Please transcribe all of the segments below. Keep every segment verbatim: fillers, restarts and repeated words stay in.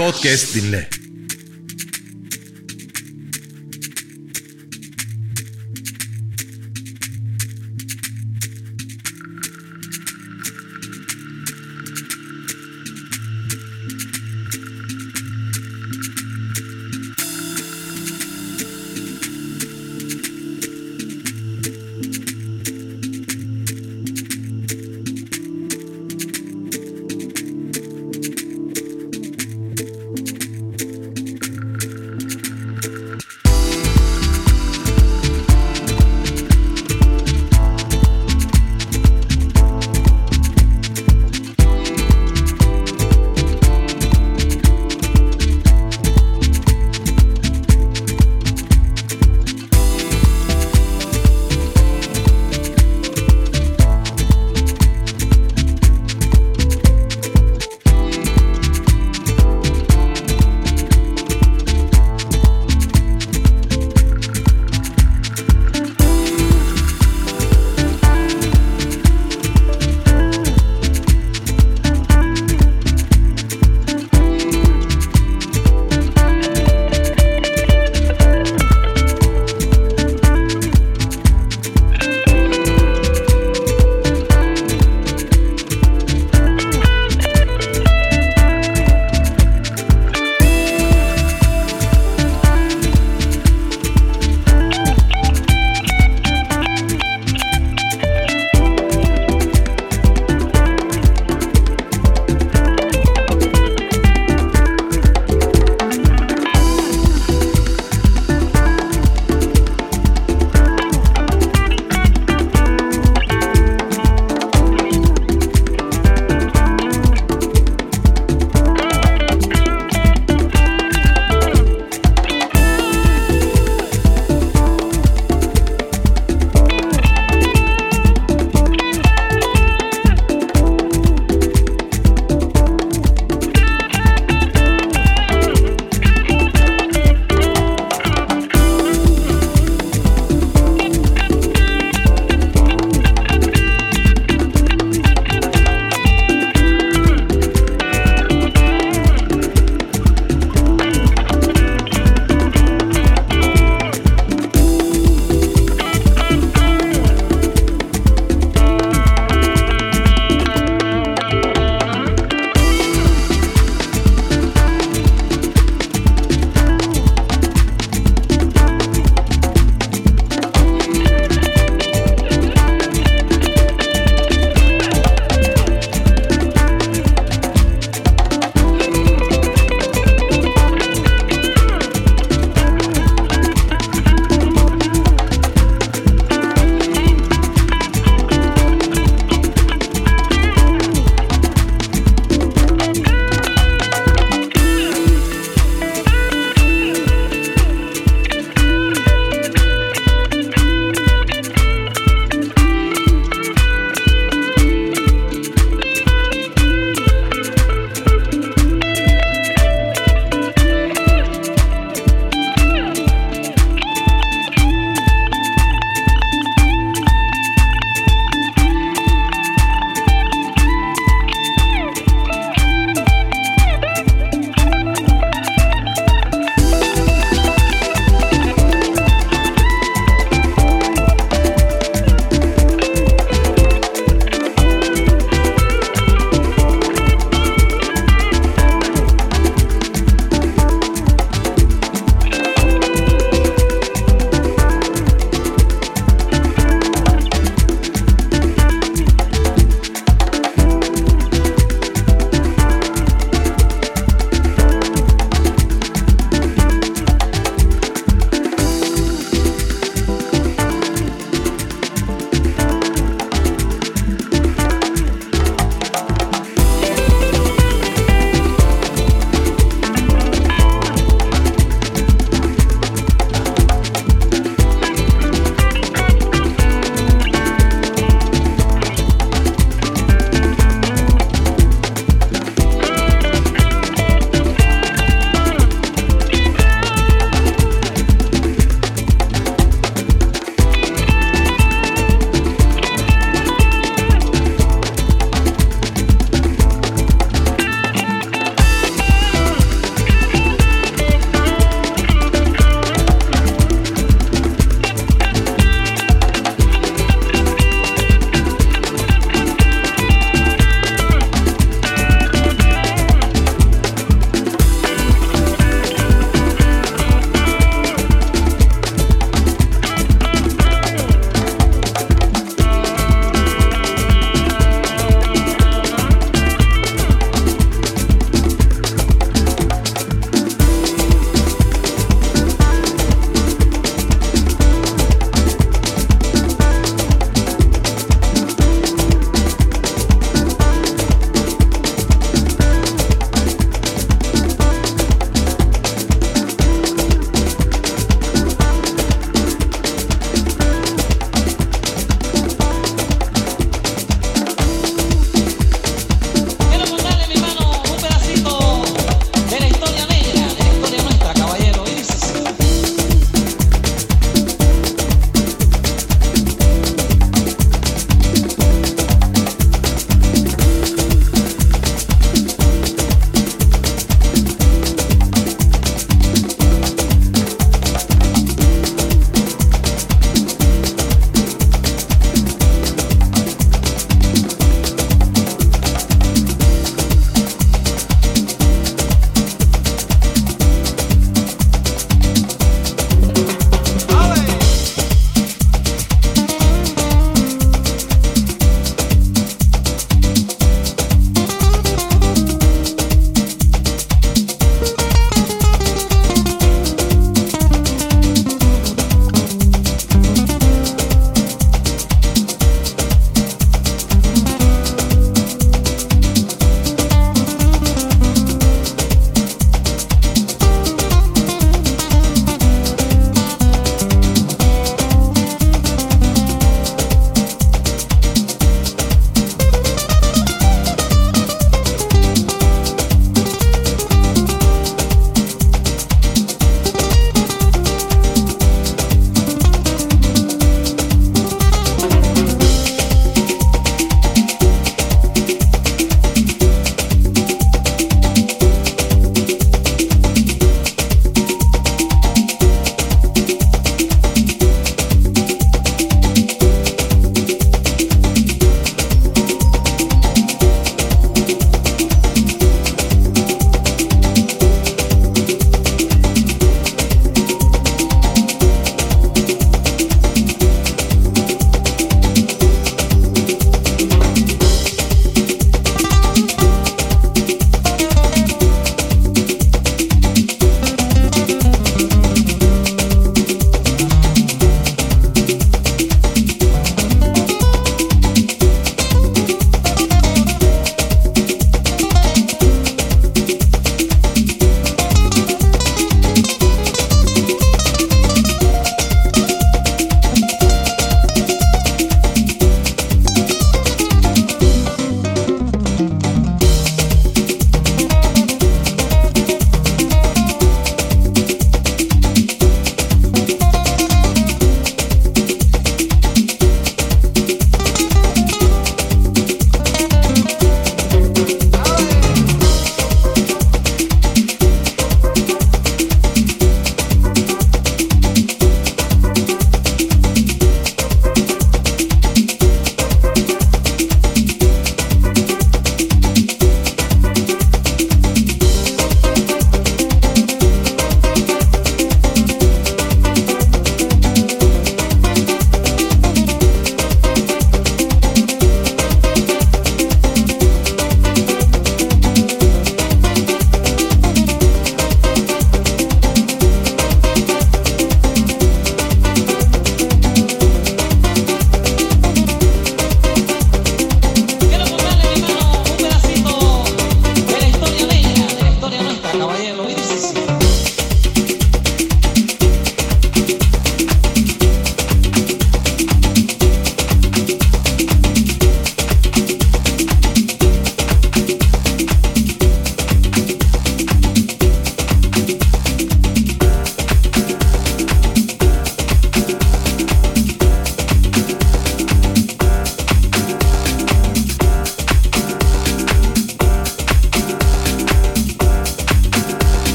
Podcast dinle.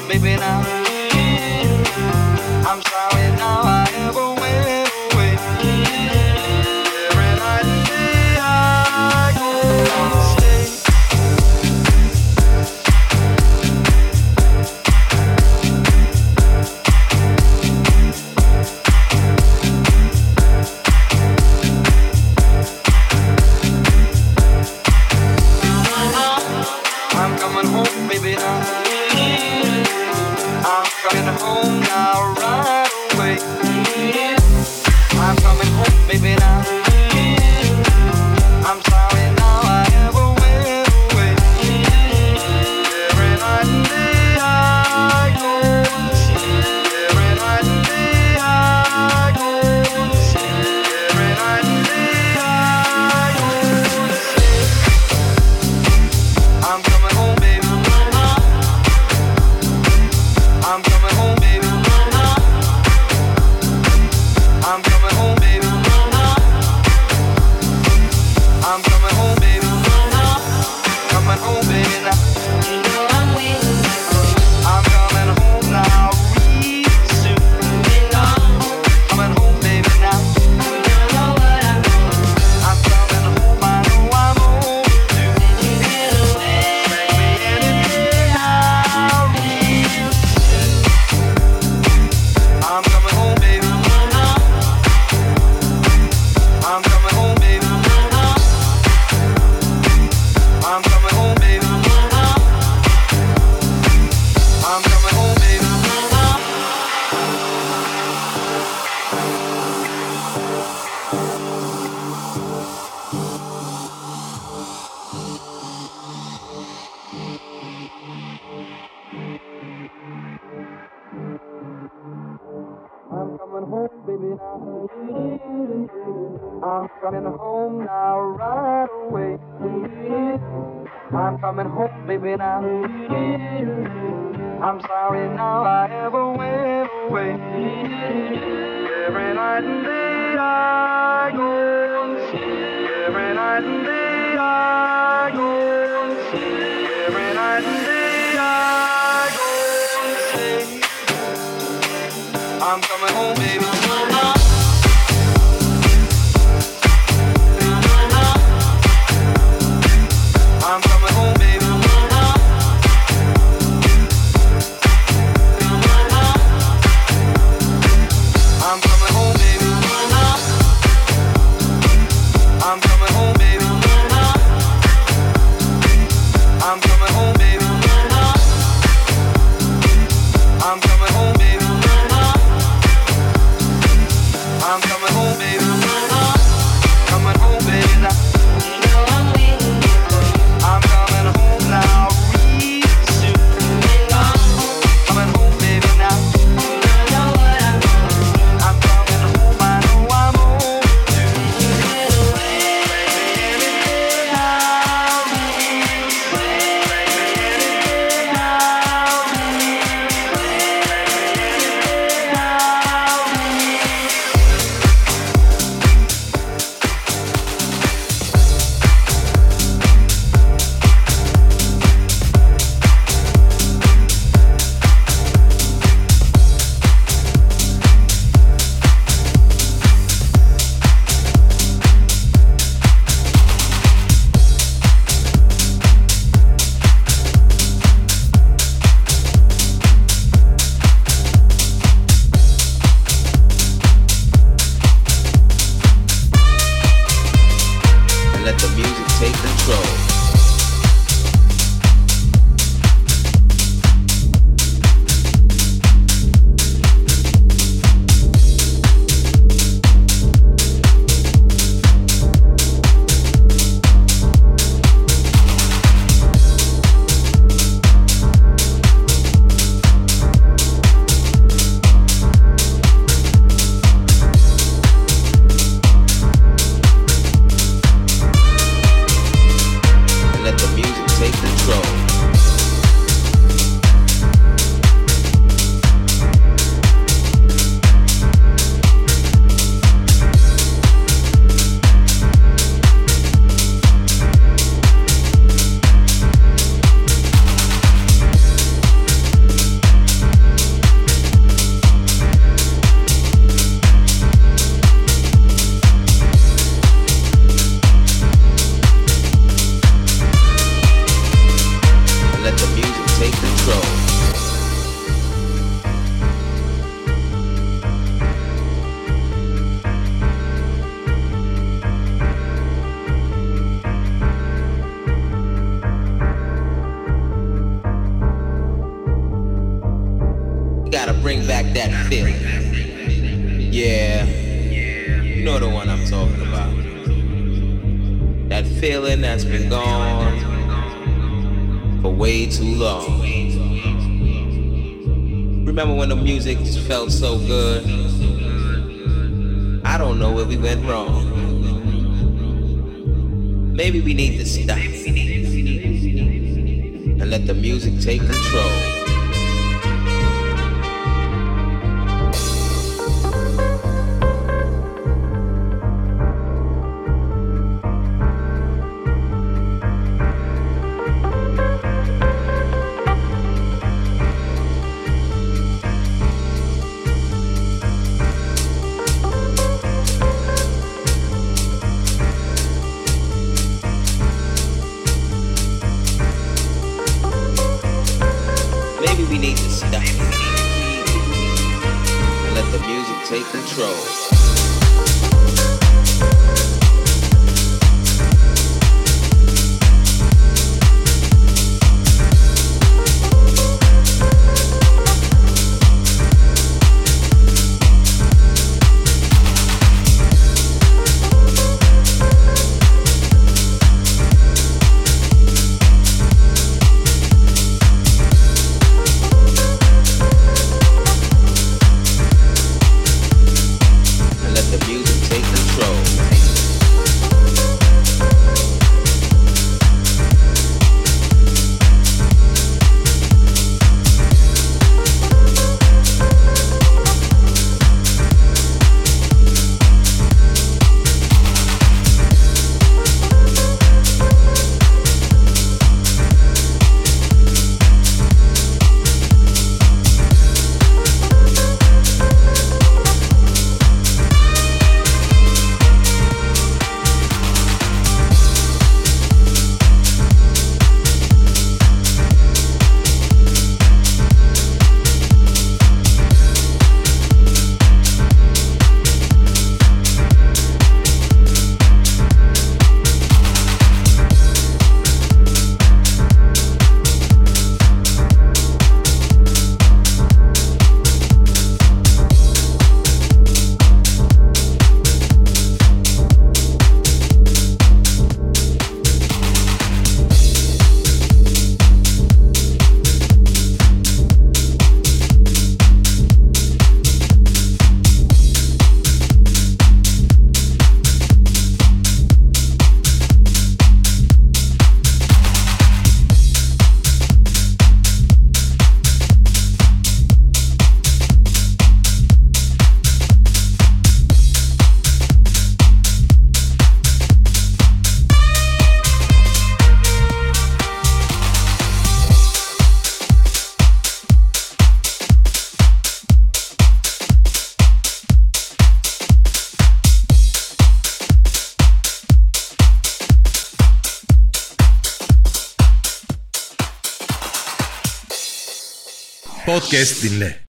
baby, now. I'm sorry now I ever went away. Every night and day I go and stay. I'm coming home, baby, now. I'm coming home now, right away. I'm coming home, baby, now. I'm sorry now I ever went away. Every night and day I go and see. Every night and day I go and see. Every night and day I go and see. I'm coming home, baby. I'm coming home, baby. I'm coming home, baby. I'm coming home, baby. Coming home, baby, now. You know I'm waiting. I'm coming home now, real soon. Coming home, baby, now. You know what I'm doing. I'm coming home, I know I'm overdue. Did you get away? Bring me anything now, real soon. I'm coming home, baby. I'm coming home, baby. I'm coming home, baby. I'm coming home, baby. I'm coming home, baby, now. I'm coming home now, right away. I'm coming home, baby, now. I'm sorry now I ever went away. Every night and day I go and see. Every night and day I go and see. Every night and day I go and see. I'm coming home, baby. I'm coming home, baby. I'm coming home, baby. I'm coming home, baby. I'm coming home, baby. I'm coming home, baby. Gotta bring back that feeling. Yeah, you know the one I'm talking about. That feeling that's been gone for way too long. Remember when the music just felt so good? I don't know where we went wrong. Maybe we need to stop and let the music take control. Take control. Podcast dinle.